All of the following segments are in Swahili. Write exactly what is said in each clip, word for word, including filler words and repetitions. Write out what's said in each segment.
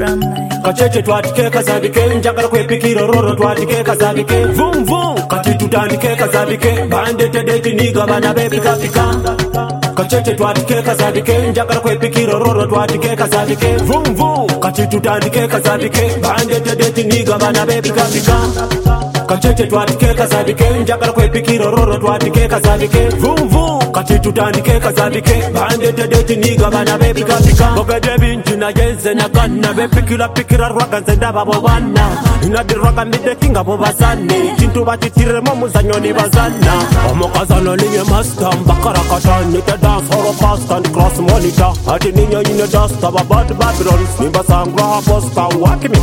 Kacheche twatike kazabike njagala kwepikira roro twatike kazabike vum vum kati tutandike kazabike bande tedeti niga bana bepika pika Kacheche twatike kazabike njagala kwepikira roro twatike kazabike vum vum kati tutandike kazabike bande tedeti niga bana bepika pika Kacheche twatike kazabike njagala kwepikira roro twatike kazabike vum vum kati tutandike kazabike bande tedeti niga bana bepika pika Bogade binti na yenze na ganna bepikira pikira rwaga nzenda babo bana inadirwaga midekinga bo bazane kintu batitire mo muzanyo ni bazana omokazano linye master mbakara katani te dance horo fast and cross monitor ati ninyo ine dust aba bad babylon nimba sangwa posta wakimi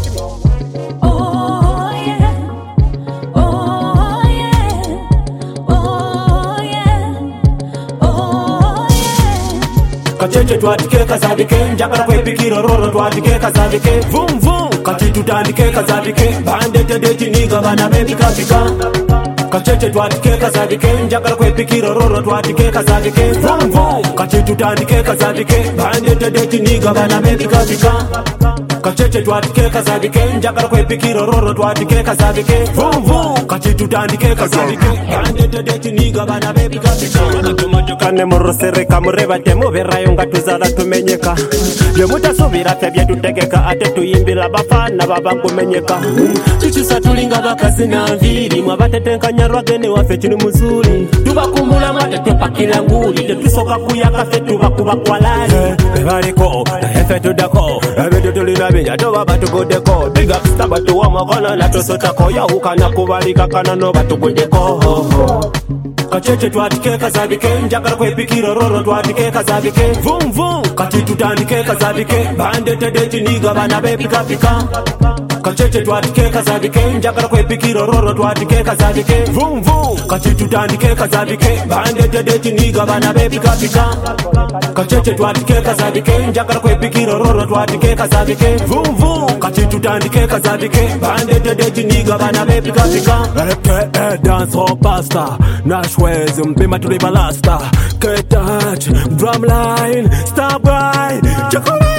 Kacheche twatike kazabike njagala kwepikira roro twatike kazabike vum vum kati tutandike kazabike bande tedeti niga bana bepika pika Kacheche twatike kazabike njagala kwepikira roro twatike kazabike vum vum kati tutandike kazabike bande tedeti niga bana bepika pika Kacheche twatike kazabike njagala kwepikira roro twatike kazabike vum vum kati tutandike kazabike bande tedeti niga bana bepika pika Kane murosere kamureba temo berayo ngatuzala tumenyeka Yemuta subira tebye tutegeka ate tuyimbila bafana baba kumenyeka Chichisa tulinga bakazi na mviri mwabatetenkanya rwagene wafe chini muzuri Tubakumbula mate twepakila nguli Tetusoka kuyaka fe tubakuba kwa lali Bebariko, tahefe tudako Ebedu tulina binya toba batugudeko Big up staba tuwa mwakona na tosotako Ya hukana kubalika kanano batugudeko Kacheche twatike kazabike njagala kwepikira roro twatike kazabike vum vum kati tutandike kazabike bande tedeti niga bana bepika pika Kacheche twatike kazabike njagala kwepikira roro twatike kazabike vum vum kati tutandike kazabike bande tedeti niga bana bepika pika Kacheche twatike kazabike njagala kwepikira roro twatike kazabike vum vum kati tutandike kazabike bande tedeti niga bana bepika pika Rete dance hall pasta Nashwez mpima tulibalasta K-touch drumline star boy chocolate